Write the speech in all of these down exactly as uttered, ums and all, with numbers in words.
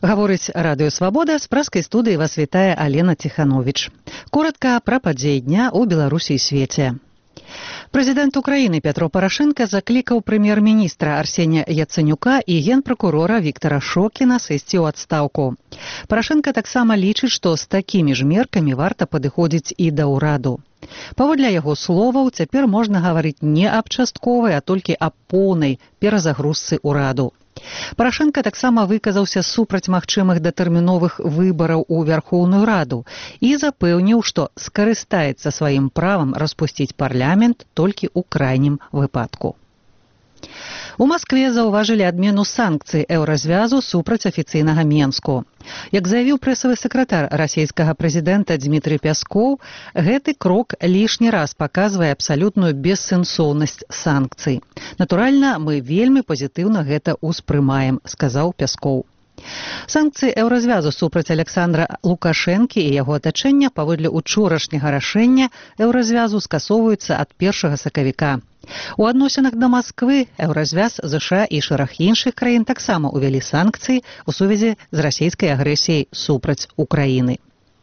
Гаворыць Радыё Свабода, з праскай студыі вас вітае Алена Ціхановіч. Коратка пра падзеі дня ў Беларусі і свеце. Прэзідэнт Украіны Пятро Парашенка заклікаў прэм'ер-міністра Арсенія Яцэнюка і генпракурора Віктара Шокіна сысці ў адстаўку. Парашенка таксама лічыць, што з такімі ж меркамі варта падыходзіць і да ўраду. Паводле яго словаў, цяпер можна гаварыць не аб частковай, а толькі аб поўнай перазагрузцы ўраду. Парашенка таксама выказаўся супраць магчымых датэрміновых выбараў у Вярхоўную Раду і запэўніў, што скарыстаецца сваім правам распусціць парламент толькі ў крайнім выпадку. У Маскве заўважылі адмену санкцый еўразвязу супраць афіцыйнага Менску. Як заявіў прэсавы сакратар расійскага прэзідэнта Дмітрый Пяскоў, гэты крок лішні раз паказвае абсалютную бессэнсоўнасць санкцый. Натуральна, мы вельмі пазітыўна гэта ўспрымаем, сказаў Пяскоў. Санкцыі еўразвязу супраць Александра Лукашэнкі і яго атачэння паводле учорашняга рашэння еўразвязу скасоўваюцца ад першага сакавіка. У адносінах да Масквы еўразвяз, ЗША і шэраг іншых краін таксама ўвялі санкцыі ў сувязі з расійскай агрэсіяй супраць Украіны.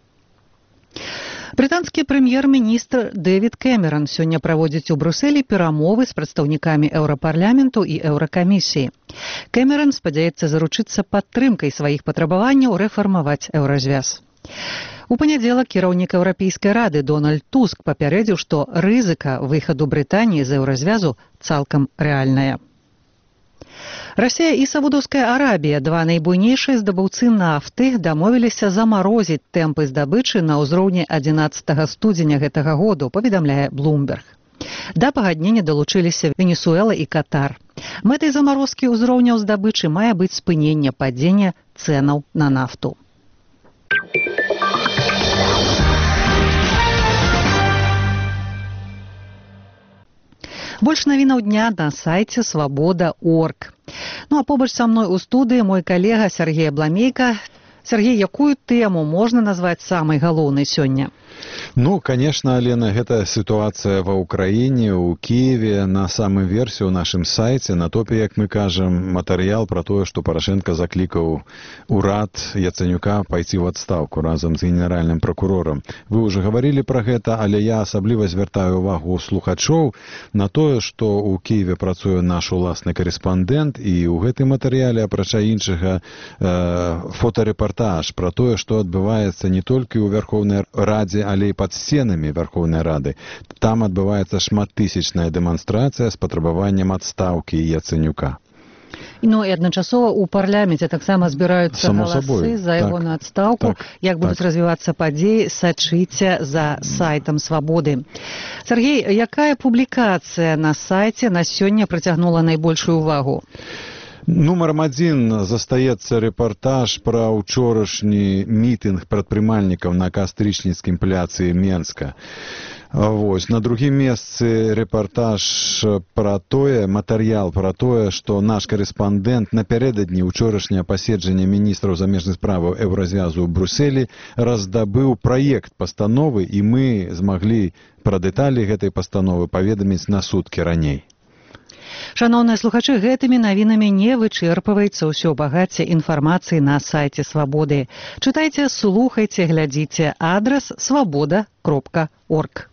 Брытанскі прэм'ер-міністр Дэвід Кэмеран сёння праводзіць у Брюсселі перамовы з прадстаўнікамі Еўрапарламенту і Еўракамісіі. Кэмеран спадзяецца заручыцца падтрымкай сваіх патрабаванняў рэфармаваць еўразвяз. У панядзелак кіраўнік Еўрапейскай рады Дональд Туск папярэдзіў, што рызыка выхаду Брытаніі з еўразвязу цалкам рэальная. Расія і Саудаўская Арабія, два найбуйнейшыя здабыўцы нафты, дамовіліся замарозіць тэмпы здабычы на ўзроўні адзінаццатага студзеня гэтага году, паведамляе Bloomberg. Да пагаднення далучыліся Венесуэла і Катар. Мэтай замарозкі ўзроўняў здабычы мае быць спынення падзення цэнаў на нафту. Больш навінаў дня на сайце свабода точка орг. Ну а побач са мной у студыі мой калега Сергей Абламейка. Сергей, якую тэму можна назваць самай галоўнай сёння? Ну, конечно, Алена, гэта сітуацыя ва Ўкраіне, у Киеве, на самым версе ў нашым сайце, на топе, як мы кажам, матэрыял пра тое, што Парашенка заклікаў урад Яцэнюка пайці ў адстаўку разам з генеральным пракурорам. Вы ўжо гаварылі пра гэта, але я асабліва звяртаю ўвагу слухачоў на тое, што ў Киеве працуе наш уласны карэспандэнт, і ў гэтым матэрыяле, апрача іншага, э, фотарэпартаж пра тое, што адбываецца не толькі ў Верхоўнай Радзе, але і пад сценамі Верхоўнай Рады. Там адбываецца шматтысячная дэманстрацыя з патрабаваннем адстаўкі Яцэнюка. Ну і адначасова ў парламенце таксама збіраюцца галасы за яго на адстаўку. Як будуць развівацца падзеі, сачыце за сайтам Свабоды. Сергей, якая публікацыя на сайце на сёння прыцягнула найбольшую увагу? Нумарам адзін застаецца рэпартаж пра ўчорашні мітынг прадпрымальнікаў на Кастрычніцкім пляцы Менска. Вось. На другім месцы рэпартаж пра тое, матэрыял пра тое, што наш карэспандэнт напярэдадні ўчорашняе паседжання міністраў замежных справаў еўразвязу ў Брюсселі раздабыў праект пастановы, і мы змаглі пра дэталі гэтай пастановы паведаміць на суткі раней. Шаноўныя слухачы, гэтымі навінамі не вычэрпваецца ўсё багацце інфармацыі на сайце Свабоды. Чытайце, слухайце, глядзіце. Адрас свабода кропка орг.